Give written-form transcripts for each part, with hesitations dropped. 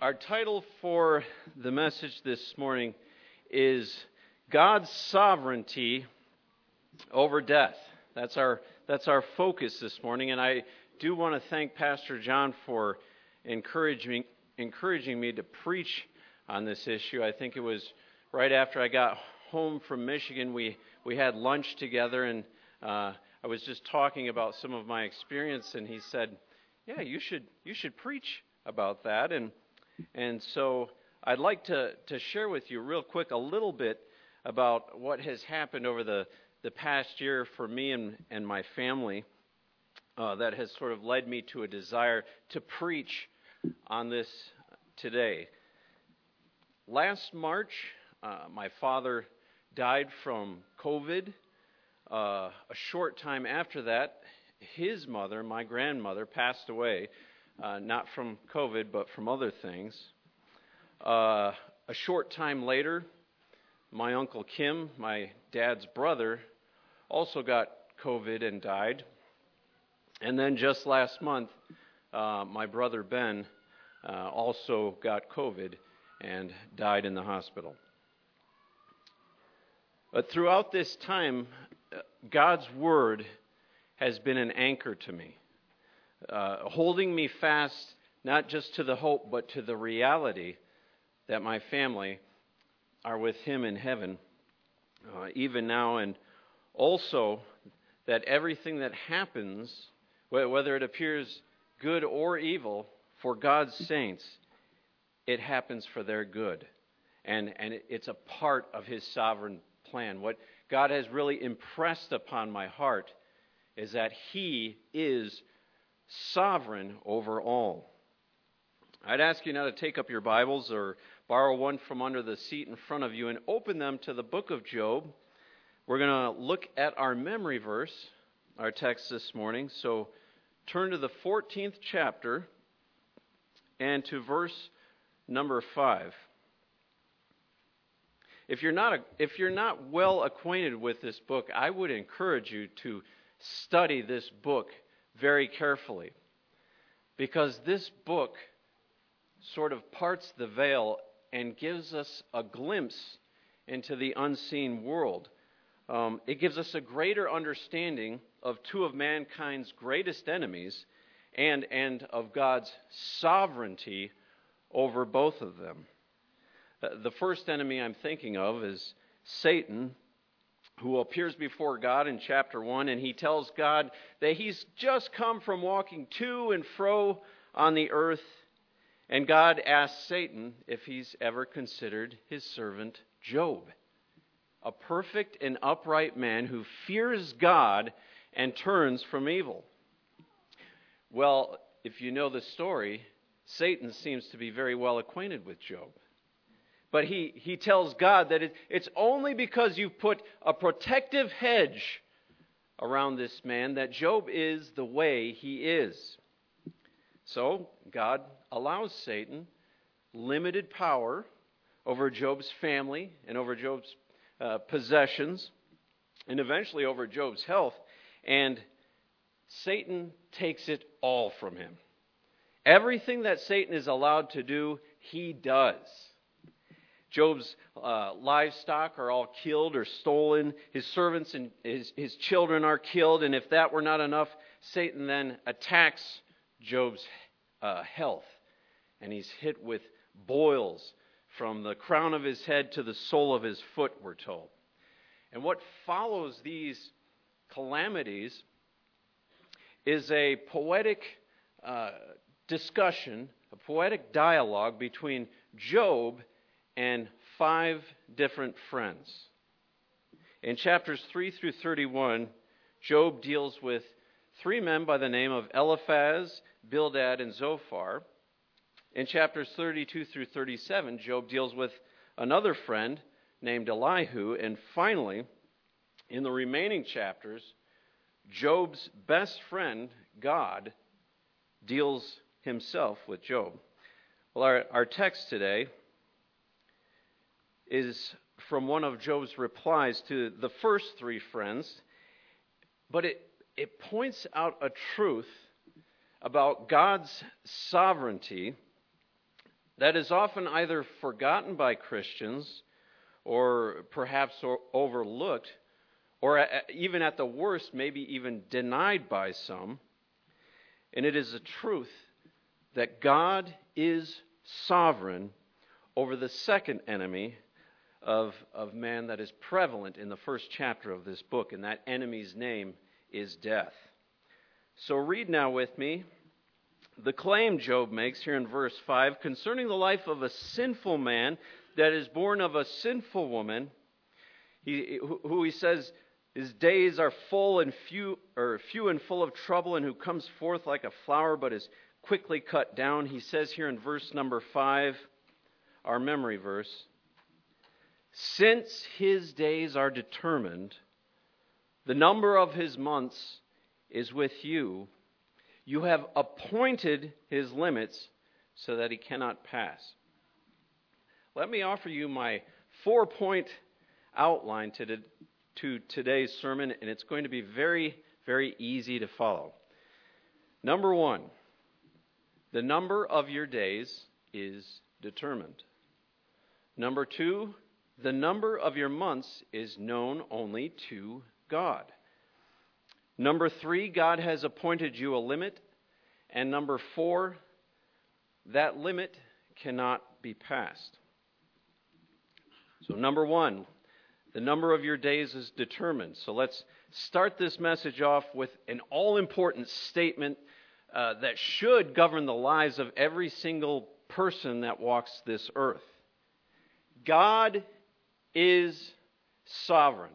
Our title for the message this morning is God's Sovereignty over Death. That's our focus this morning, and I do want to thank Pastor John for encouraging me to preach on this issue. I think it was right after I got home from Michigan, we had lunch together, and I was just talking about some of my experience, and he said, "Yeah, you should preach about that." And so I'd like to share with you real quick a little bit about what has happened over the past year for me and my family that has sort of led me to a desire to preach on this today. Last March, my father died from COVID. A short time after that, his mother, my grandmother, passed away. Not from COVID, but from other things. A short time later, my Uncle Kim, my dad's brother, also got COVID and died. And then just last month, my brother Ben also got COVID and died in the hospital. But throughout this time, God's Word has been an anchor to me. Holding me fast, not just to the hope, but to the reality that my family are with Him in heaven, even now, and also that everything that happens, whether it appears good or evil, for God's saints, it happens for their good. And it's a part of His sovereign plan. What God has really impressed upon my heart is that He is sovereign over all. I'd ask you now to take up your Bibles or borrow one from under the seat in front of you and open them to the book of Job. We're going to look at our memory verse, our text this morning. So turn to the 14th chapter and to verse number 5. If you're not well acquainted with this book, I would encourage you to study this book very carefully, because this book sort of parts the veil and gives us a glimpse into the unseen world. It gives us a greater understanding of two of mankind's greatest enemies and of God's sovereignty over both of them. The first enemy I'm thinking of is Satan, who appears before God in chapter 1, and he tells God that he's just come from walking to and fro on the earth, and God asks Satan if he's ever considered his servant Job, a perfect and upright man who fears God and turns from evil. Well, if you know the story, Satan seems to be very well acquainted with Job. But he tells God that it's only because you've put a protective hedge around this man that Job is the way he is. So God allows Satan limited power over Job's family and over Job's possessions and eventually over Job's health. And Satan takes it all from him. Everything that Satan is allowed to do, he does. Job's livestock are all killed or stolen. His servants and his children are killed. And if that were not enough, Satan then attacks Job's health. And he's hit with boils from the crown of his head to the sole of his foot, we're told. And what follows these calamities is a poetic discussion, a poetic dialogue between Job and 5 different friends. In chapters 3 through 31, Job deals with 3 men by the name of Eliphaz, Bildad, and Zophar. In chapters 32 through 37, Job deals with another friend named Elihu. And finally, in the remaining chapters, Job's best friend, God, deals himself with Job. Well, our text today is from one of Job's replies to the first 3 friends, but it points out a truth about God's sovereignty that is often either forgotten by Christians or perhaps overlooked, or even at the worst, maybe even denied by some. And it is a truth that God is sovereign over the second enemy of man that is prevalent in the first chapter of this book, and that enemy's name is death. So read now with me the claim Job makes here in verse 5 concerning the life of a sinful man that is born of a sinful woman, who he says his days are few and full of trouble, and who comes forth like a flower but is quickly cut down. He says here in verse number 5, our memory verse, since his days are determined, the number of his months is with you. You have appointed his limits so that he cannot pass. Let me offer you my 4-point outline to today's sermon, and it's going to be very, very easy to follow. Number 1, the number of your days is determined. Number 2, the number of your months is known only to God. Number 3, God has appointed you a limit. And number 4, that limit cannot be passed. So number 1, the number of your days is determined. So let's start this message off with an all-important statement that should govern the lives of every single person that walks this earth. God is sovereign.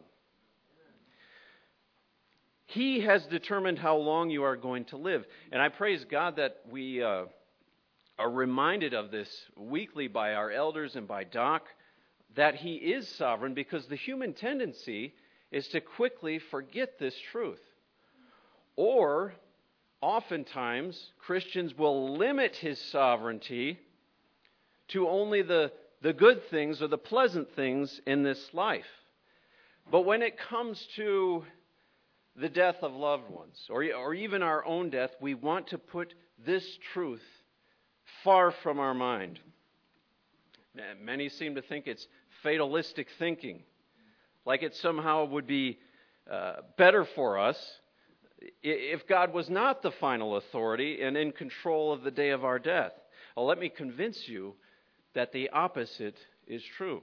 He has determined how long you are going to live. And I praise God that we are reminded of this weekly by our elders and by Doc, that He is sovereign, because the human tendency is to quickly forget this truth. Or, oftentimes, Christians will limit His sovereignty to only the good things or the pleasant things in this life. But when it comes to the death of loved ones, or even our own death, we want to put this truth far from our mind. Many seem to think it's fatalistic thinking, like it somehow would be better for us if God was not the final authority and in control of the day of our death. Well, let me convince you that the opposite is true.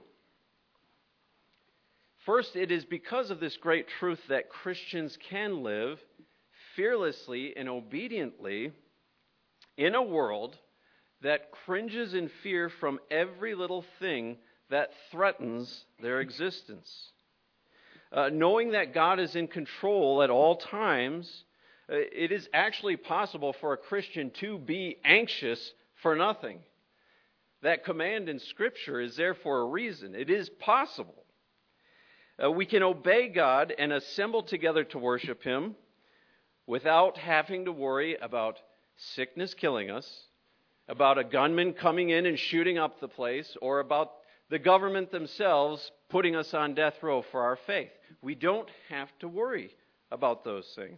First, it is because of this great truth that Christians can live fearlessly and obediently in a world that cringes in fear from every little thing that threatens their existence. Knowing that God is in control at all times, it is actually possible for a Christian to be anxious for nothing. That command in Scripture is there for a reason. It is possible. We can obey God and assemble together to worship Him without having to worry about sickness killing us, about a gunman coming in and shooting up the place, or about the government themselves putting us on death row for our faith. We don't have to worry about those things.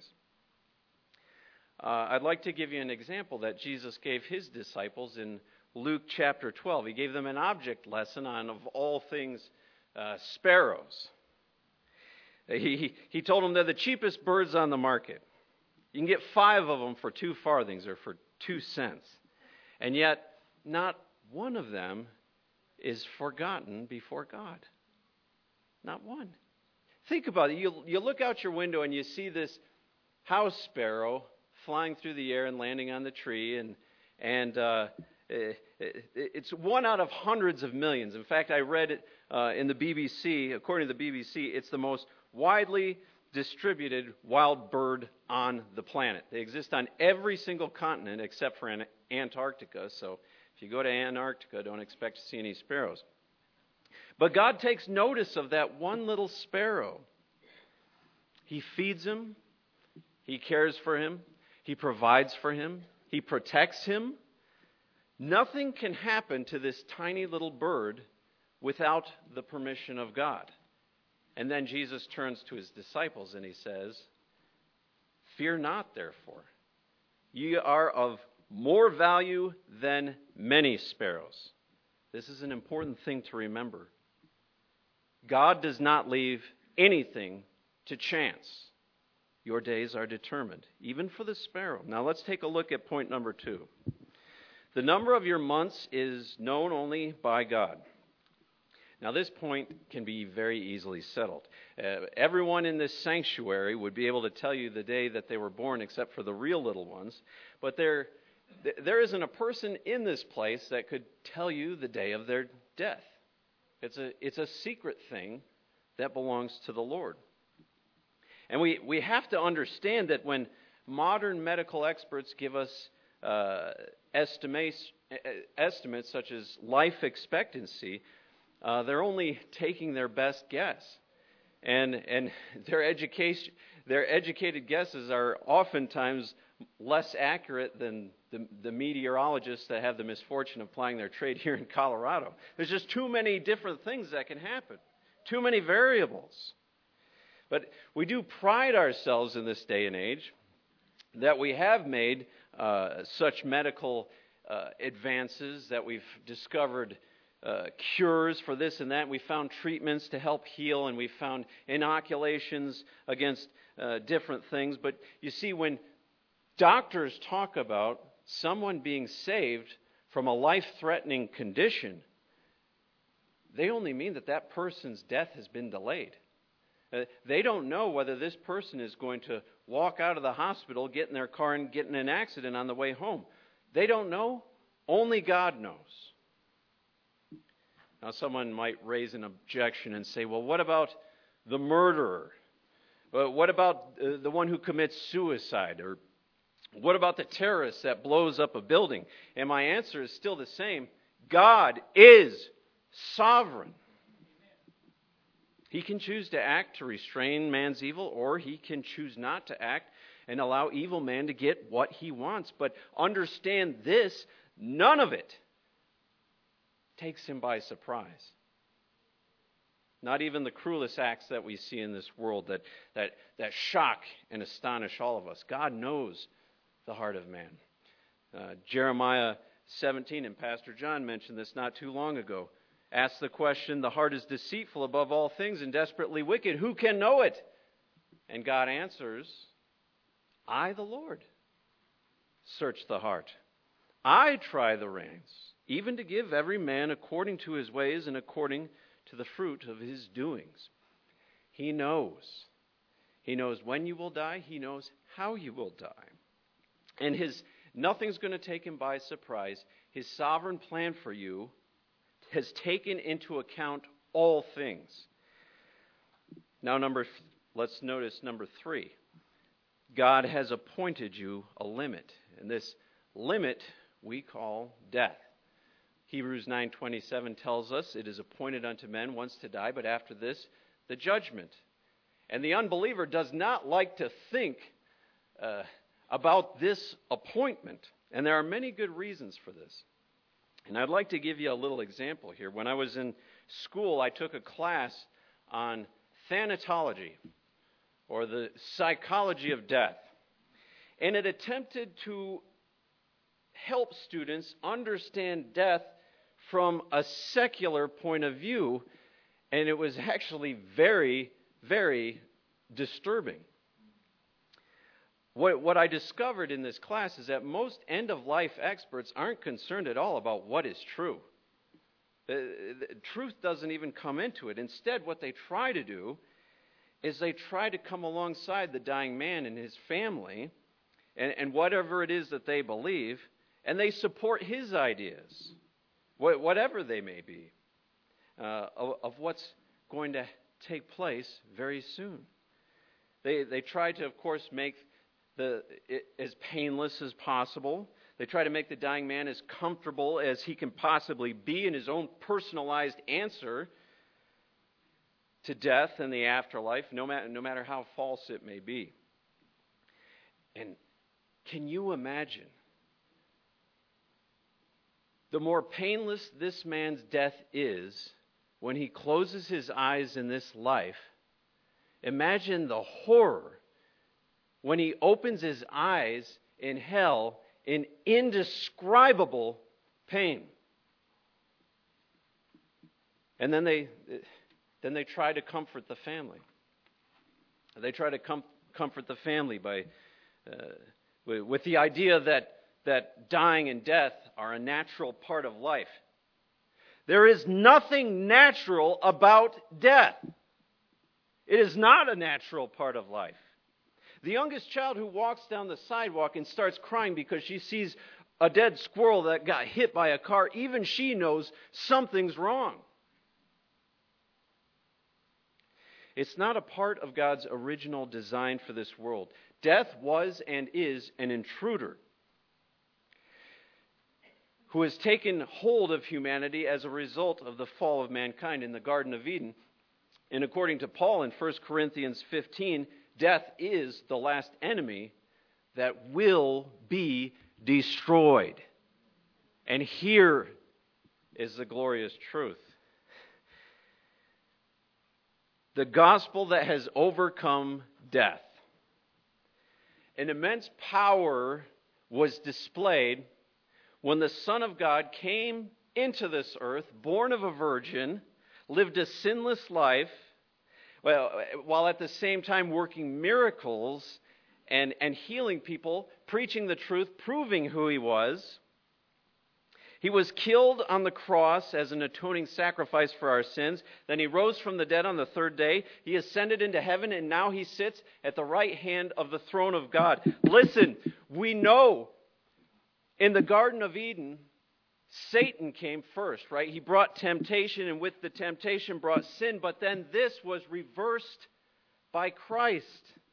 I'd like to give you an example that Jesus gave His disciples in Luke chapter 12. He gave them an object lesson on, of all things, sparrows. He told them they're the cheapest birds on the market. You can get 5 of them for 2 farthings or for 2 cents. And yet, not one of them is forgotten before God. Not one. Think about it. You look out your window and you see this house sparrow flying through the air and landing on the tree, and it's one out of hundreds of millions. In fact, I read it in the BBC. According to the BBC, it's the most widely distributed wild bird on the planet. They exist on every single continent except for Antarctica. So if you go to Antarctica, don't expect to see any sparrows. But God takes notice of that one little sparrow. He feeds him. He cares for him. He provides for him. He protects him. Nothing can happen to this tiny little bird without the permission of God. And then Jesus turns to His disciples and He says, "Fear not, therefore. Ye are of more value than many sparrows." This is an important thing to remember. God does not leave anything to chance. Your days are determined, even for the sparrow. Now let's take a look at point number 2. The number of your months is known only by God. Now this point can be very easily settled. Everyone in this sanctuary would be able to tell you the day that they were born, except for the real little ones. But there isn't a person in this place that could tell you the day of their death. It's a secret thing that belongs to the Lord. And we have to understand that when modern medical experts give us estimates such as life expectancy, they're only taking their best guess. And their educated guesses are oftentimes less accurate than the meteorologists that have the misfortune of plying their trade here in Colorado. There's just too many different things that can happen, too many variables. But we do pride ourselves in this day and age that we have made such medical advances, that we've discovered cures for this and that. We found treatments to help heal, and we found inoculations against different things. But you see, when doctors talk about someone being saved from a life-threatening condition, they only mean that person's death has been delayed. They don't know whether this person is going to walk out of the hospital, get in their car, and get in an accident on the way home. They don't know. Only God knows. Now, someone might raise an objection and say, well, what about the murderer? What about the one who commits suicide? Or what about the terrorist that blows up a building? And my answer is still the same. God is sovereign. He can choose to act to restrain man's evil, or he can choose not to act and allow evil man to get what he wants. But understand this, none of it takes him by surprise. Not even the cruelest acts that we see in this world that shock and astonish all of us. God knows the heart of man. Jeremiah 17, and Pastor John mentioned this not too long ago, asks the question, the heart is deceitful above all things and desperately wicked. Who can know it? And God answers, I, the Lord, search the heart. I try the reins, even to give every man according to his ways and according to the fruit of his doings. He knows. He knows when you will die. He knows how you will die. And nothing's going to take him by surprise. His sovereign plan for you has taken into account all things. Now, let's notice number 3. God has appointed you a limit, and this limit we call death. Hebrews 9:27 tells us it is appointed unto men once to die, but after this, the judgment. And the unbeliever does not like to think about this appointment, and there are many good reasons for this. And I'd like to give you a little example here. When I was in school, I took a class on thanatology, or the psychology of death. And it attempted to help students understand death from a secular point of view, and it was actually very, very disturbing. What I discovered in this class is that most end-of-life experts aren't concerned at all about what is true. Truth doesn't even come into it. Instead, what they try to do is they try to come alongside the dying man and his family and whatever it is that they believe, and they support his ideas, whatever they may be, of what's going to take place very soon. They try to, of course, make it as painless as possible. They try to make the dying man as comfortable as he can possibly be in his own personalized answer to death and the afterlife, no matter how false it may be. And can you imagine? The more painless this man's death is when he closes his eyes in this life, imagine the horror when he opens his eyes in hell in indescribable pain. And then they try to comfort the family. They try to comfort the family by with the idea that dying and death are a natural part of life. There is nothing natural about death. It is not a natural part of life. The youngest child who walks down the sidewalk and starts crying because she sees a dead squirrel that got hit by a car, even she knows something's wrong. It's not a part of God's original design for this world. Death was and is an intruder who has taken hold of humanity as a result of the fall of mankind in the Garden of Eden. And according to Paul in 1 Corinthians 15, death is the last enemy that will be destroyed. And here is the glorious truth. The gospel that has overcome death. An immense power was displayed when the Son of God came into this earth, born of a virgin, lived a sinless life, while at the same time working miracles and healing people, preaching the truth, proving who he was. He was killed on the cross as an atoning sacrifice for our sins. Then he rose from the dead on the third day. He ascended into heaven, and now he sits at the right hand of the throne of God. Listen, we know in the Garden of Eden, Satan came first, right? He brought temptation, and with the temptation brought sin, but then this was reversed by Christ.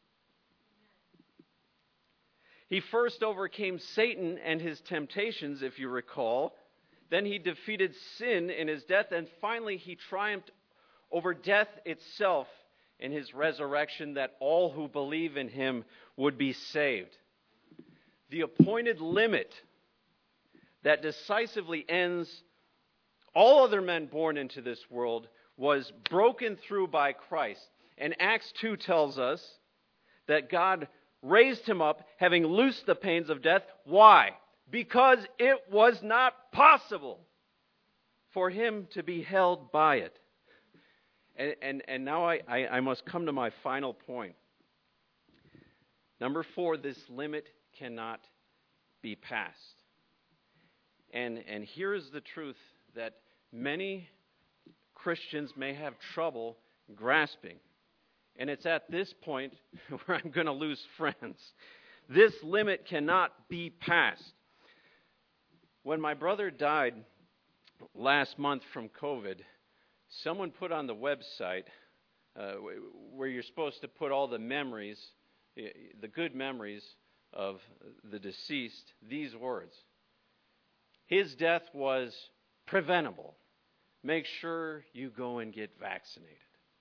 He first overcame Satan and his temptations, if you recall. Then he defeated sin in his death, and finally he triumphed over death itself in his resurrection, that all who believe in him would be saved. The appointed limit that decisively ends all other men born into this world was broken through by Christ. And Acts 2 tells us that God raised him up, having loosed the pains of death. Why? Because it was not possible for him to be held by it. And now I must come to my final point. Number 4, this limit cannot be passed. And here is the truth that many Christians may have trouble grasping. And it's at this point where I'm going to lose friends. This limit cannot be passed. When my brother died last month from COVID, someone put on the website where you're supposed to put all the memories, the good memories of the deceased, these words. His death was preventable. Make sure you go and get vaccinated.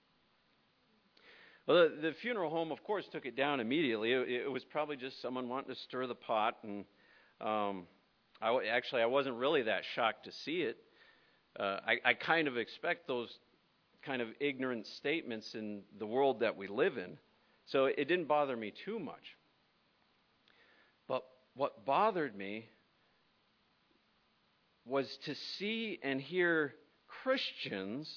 Well, the funeral home, of course, took it down immediately. It was probably just someone wanting to stir the pot. And I wasn't really that shocked to see it. I kind of expect those kind of ignorant statements in the world that we live in. So it didn't bother me too much. But what bothered me was to see and hear Christians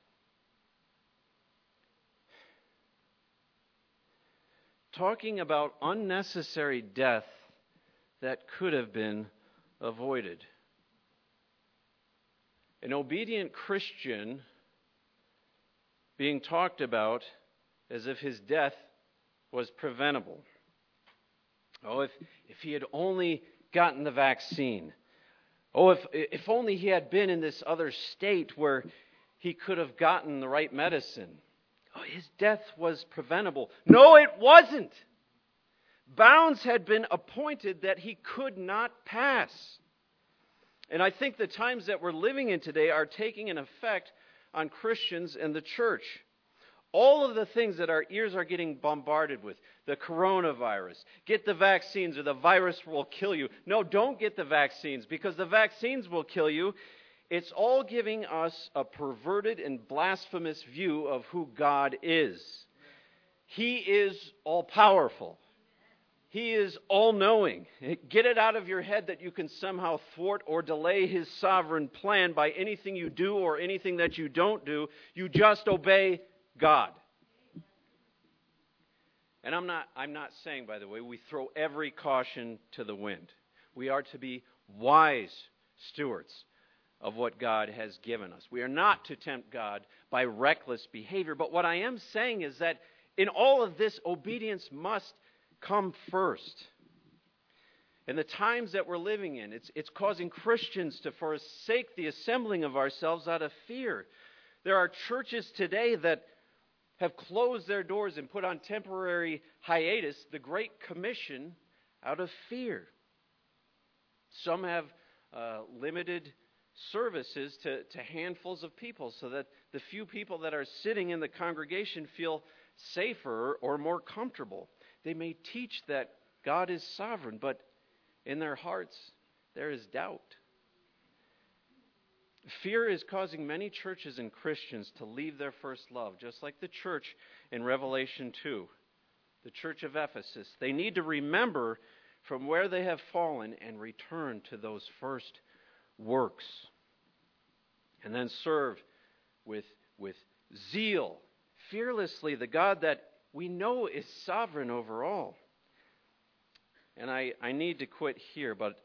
talking about unnecessary death that could have been avoided. An obedient Christian being talked about as if his death was preventable. Oh, if he had only gotten the vaccine. Oh, if only he had been in this other state where he could have gotten the right medicine. Oh, his death was preventable. No, it wasn't. Bounds had been appointed that he could not pass. And I think the times that we're living in today are taking an effect on Christians and the church. All of the things that our ears are getting bombarded with, the coronavirus, get the vaccines or the virus will kill you. No, don't get the vaccines because the vaccines will kill you. It's all giving us a perverted and blasphemous view of who God is. He is all-powerful. He is all-knowing. Get it out of your head that you can somehow thwart or delay His sovereign plan by anything you do or anything that you don't do. You just obey God. And I'm not saying, by the way, we throw every caution to the wind. We are to be wise stewards of what God has given us. We are not to tempt God by reckless behavior. But what I am saying is that in all of this, obedience must come first. In the times that we're living in, it's causing Christians to forsake the assembling of ourselves out of fear. There are churches today that have closed their doors and put on temporary hiatus the Great Commission out of fear. Some have limited services to handfuls of people so that the few people that are sitting in the congregation feel safer or more comfortable. They may teach that God is sovereign, but in their hearts there is doubt. Fear is causing many churches and Christians to leave their first love, just like the church in Revelation 2, the church of Ephesus. They need to remember from where they have fallen and return to those first works. And then serve with zeal, fearlessly, the God that we know is sovereign over all. And I need to quit here, but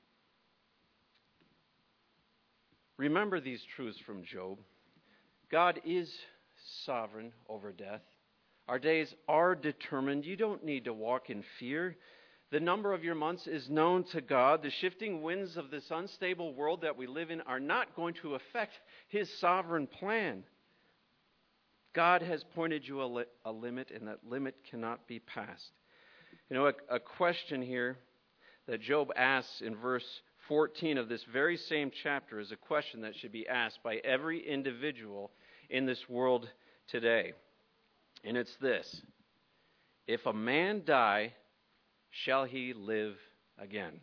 remember these truths from Job. God is sovereign over death. Our days are determined. You don't need to walk in fear. The number of your months is known to God. The shifting winds of this unstable world that we live in are not going to affect His sovereign plan. God has pointed you a limit, and that limit cannot be passed. You know, a question here that Job asks in verse 14 of this very same chapter is a question that should be asked by every individual in this world today. And it's this: if a man die, shall he live again?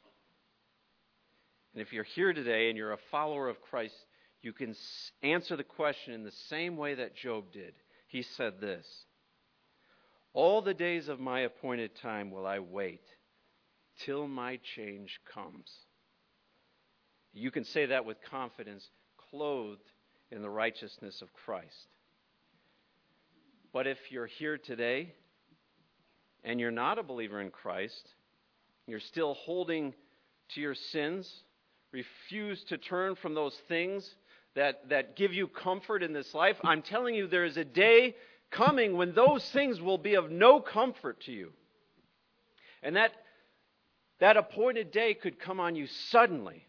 And if you're here today and you're a follower of Christ, you can answer the question in the same way that Job did. He said this: all the days of my appointed time will I wait till my change comes. You can say that with confidence, clothed in the righteousness of Christ. But if you're here today and you're not a believer in Christ, you're still holding to your sins, refuse to turn from those things that give you comfort in this life, I'm telling you, there is a day coming when those things will be of no comfort to you. And that appointed day could come on you suddenly.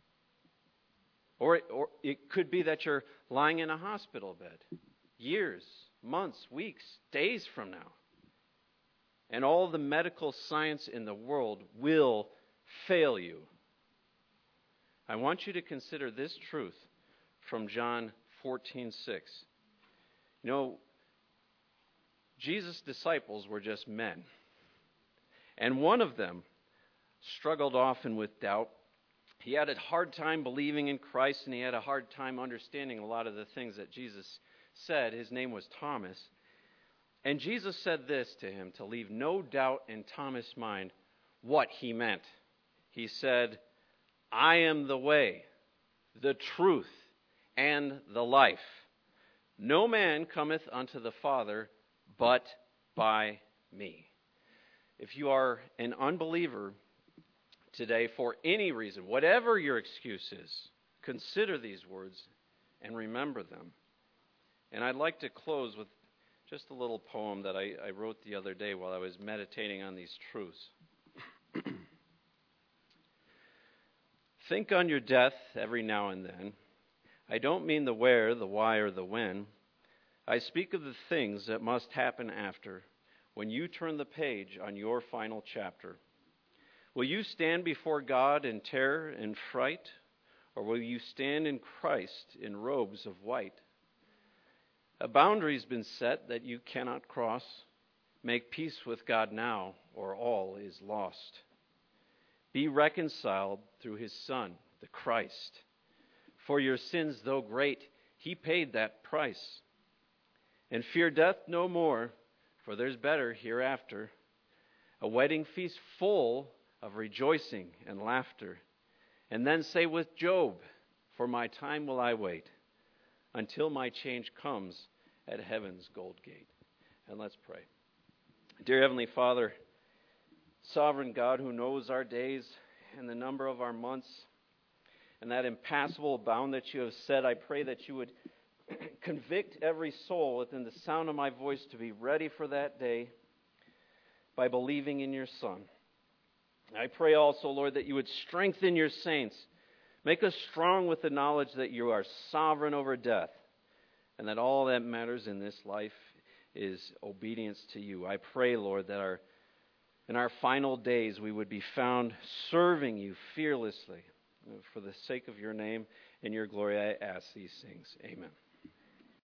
Or it could be that you're lying in a hospital bed years, months, weeks, days from now. And all the medical science in the world will fail you. I want you to consider this truth from John 14:6. You know, Jesus' disciples were just men. And one of them struggled often with doubt. He had a hard time believing in Christ, and he had a hard time understanding a lot of the things that Jesus said. His name was Thomas. And Jesus said this to him to leave no doubt in Thomas' mind what he meant. He said, I am the way, the truth, and the life. No man cometh unto the Father but by me. If you are an unbeliever today for any reason, whatever your excuse is, consider these words and remember them. And I'd like to close with just a little poem that I wrote the other day while I was meditating on these truths. Think on your death every now and then. I don't mean the where, the why, or the when. I speak of the things that must happen after, when you turn the page on your final chapter. Will you stand before God in terror and fright, or will you stand in Christ in robes of white? A boundary's been set that you cannot cross. Make peace with God now, or all is lost. Be reconciled through His Son, the Christ. For your sins, though great, He paid that price. And fear death no more, for there's better hereafter. a wedding feast full of rejoicing and laughter. And then say with Job, "For my time will I wait, until my change comes at heaven's gold gate." And let's pray. Dear Heavenly Father, sovereign God who knows our days and the number of our months, and that impassable bound that you have set, I pray that you would convict every soul within the sound of my voice to be ready for that day by believing in your Son. I pray also, Lord, that you would strengthen your saints. Make us strong with the knowledge that you are sovereign over death, and that all that matters in this life is obedience to you. I pray, Lord, that in our final days we would be found serving you fearlessly. For the sake of your name and your glory, I ask these things. Amen.